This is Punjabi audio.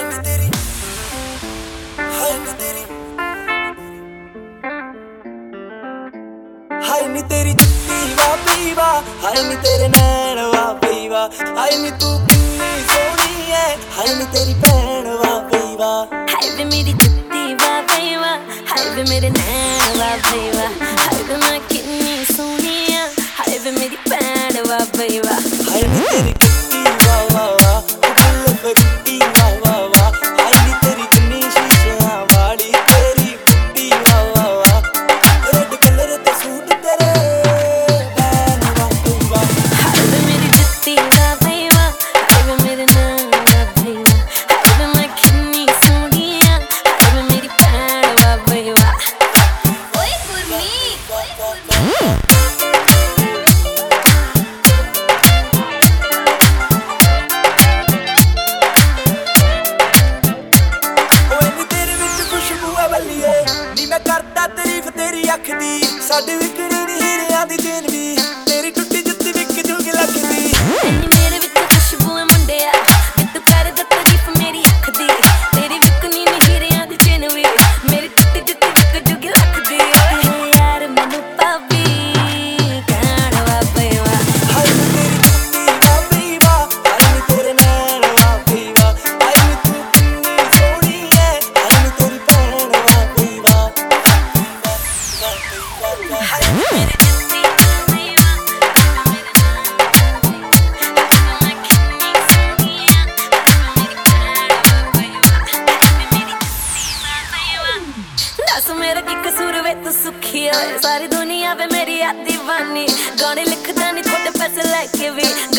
ਨੀ ਤੇਰੀ ਹਾਏ ਨੀ ਤੇਰੀ ਹਾਏ ਨੀ ਤੇਰੀ ਜੁੱਤੀ ਵਾ ਪੀਵਾ ਹਾਏ ਨੀ ਤੇਰੇ ਨੈਣ ਵਾ ਪੀਵਾ ਹਾਏ ਨੀ ਤੂੰ ਕਿੰਨੀ ਸੋਹਣੀ ਐ ਹਾਏ ਨੀ ਤੇਰੀ ਭੈਣ ਵਾ ਪੀਵਾ ਹਾਏ ਵੇ ਮੇਰੀ ਜੁੱਤੀ ਵਾ ਪੀਵਾ ਹਾਏ ਵੇ ਮੇਰੇ ਨੈਣ ਵਾ ਪੀਵਾ ਹਾਏ ਵੇ ਮੈਂ ਕਿੰਨੀ ਸੋਹਣੀ ਆ ਹਾਏ ਵੇ ਮੇਰੀ ਭੈਣ ਵਾ ਪੀਵਾ ਹਾਏ ਨੀ ਤੇਰੀ ਜੁੱਤੀ ਵਾ ਵਾ ਵਾ ਗੁੱਲ ਫਰੂਟੀ ਵਾ ਵਾ ਵਾ ਹਾਏ ਨੀ ਤੇਰੀ ਕਿੰਨੀ ਸ਼ੀਸ਼ਿਆਂ ਵਾਲੀ ਤੇਰੀ ਬੁੱਟੀ ਵਾ ਵਾ ਵਾ ਰੈਡ ਕਲਰ ਤੇ ਸੂਟ ਤੇਰੇ ਭੈਣ ਵਾ ਪੀਵਾ ਹਾਏ ਵੇ ਮੇਰੀ ਜੁੱਤੀ ਵਾ ਪੀਵਾ ਹਾਏ ਵੇ ਮੇਰੇ ਨੈਣ ਵਾ ਪੀਵਾ ਹਾਏ ਵੇ ਮੈਂ ਕਿੰਨੀ ਸੋਹਣੀ ਆ ਹਾਏ ਵੇ ਮੇਰੀ ਭੈਣ ਵਾ ਪੀਵਾ ਓਏ ਗੁਰਮੀਤ ਨੀ ਮੈਂ ਕਰਦਾ ਤਾਰੀਫ ਤੇਰੀ ਅੱਖ ਦੀ ਸਾਡੇ ਵਿਕਣੀ ਨੀ ਹੀਰਿਆਂ ਦੀ ਚੇਨ ਵੀ ਤੇਰੀ ਟੁੱਟੀ ਜੁੱਤੀ ਵਿਕ ਜੂਗੀ ਲੱਖ ਦੀ ਇੰਨੀ ਮੇਰੇ ਵਿੱਚ ਖੁਸ਼ਬੂ ਹੈ ਮੁੰਡਿਆ ਵੀ ਤੂੰ ਕਰਦਾ ਤਾਰੀਫ ਮੇਰੀ ਅੱਖ ਦੀ ਤੇਰੀ ਵਿਕਣੀ ਨੀ ਹੀਰਿਆਂ ਦੀ ਚੇਨ ਵੀ ਮੇਰੀ ਟੁੱਟੀ ਜੁੱਤੀ ਵਿਕ ਜੂਗੀ ਲੱਖ ਦੀ ਯਾਰ ਮੈਨੂੰ ਪਾਵੀ ਕਹਿਣ ਵਾ ਪਈਵਾ ਹਾਏ ਨੀ ਤੇਰੀ ਜੁੱਤੀ ਵਾ ਪੀਵਾ ਹਾਏ ਨੀ ਤੇਰੇ ਨੈਣ ਵਾ ਪੀਵਾ ਹਾਏ ਨੀ ਤੂੰ ਕਿੰਨੀ ਸੋਹਣੀ ਐ ਹਾਏ ਨੀ ਤੇਰੀ ਭੈਣ ਵਾ ਪੀਵਾ ਹਾਏ ਮੇਰੀ ਜੁੱਤੀ ਵਾ ਪਈਵਾ ਹਾਏ ਮੇਰੇ ਨੈਣ ਵਾ ਪਈਵਾ ਹਾਏ ਮੈਂ ਕਿੰਨੀ ਸੋਹਣੀ ਆ ਹਾਏ ਮੇਰੀ ਭੈਣ ਵਾ ਪਈਵਾ ਹਾਏ ਮੇਰੀ ਜੁੱਤੀ ਵਾ ਪਈਵਾ ਦੱਸ ਮੇਰਾ ਕੀ ਕਸੂਰ ਵੇ ਤੂੰ ਸੁਖੀ ਓਏ ਸਾਰੀ ਦੁਨੀਆ ਵੇ ਮੇਰੀ ਆ دیਵਾਨੀ ਗਾਣੇ ਲਿਖਦਾ ਨੀ ਥੋੜੇ ਪੈਸੇ ਲੈ ਕੇ ਵੀ